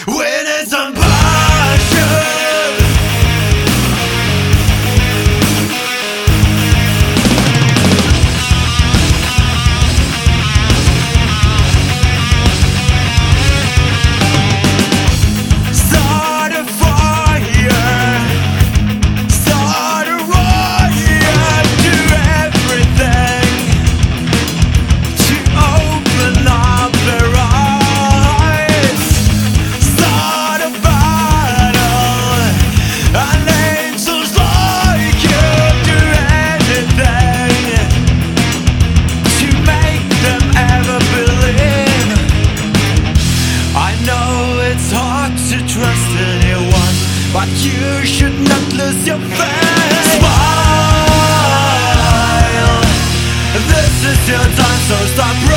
when it's on passion. Start a fire, start a riot, do everything to open up their eyes. Start a battle, and angels like you do anything to make them ever believe. I know it's hard to trust anyone, but you should not lose your faith. Smile, this is your time, so stop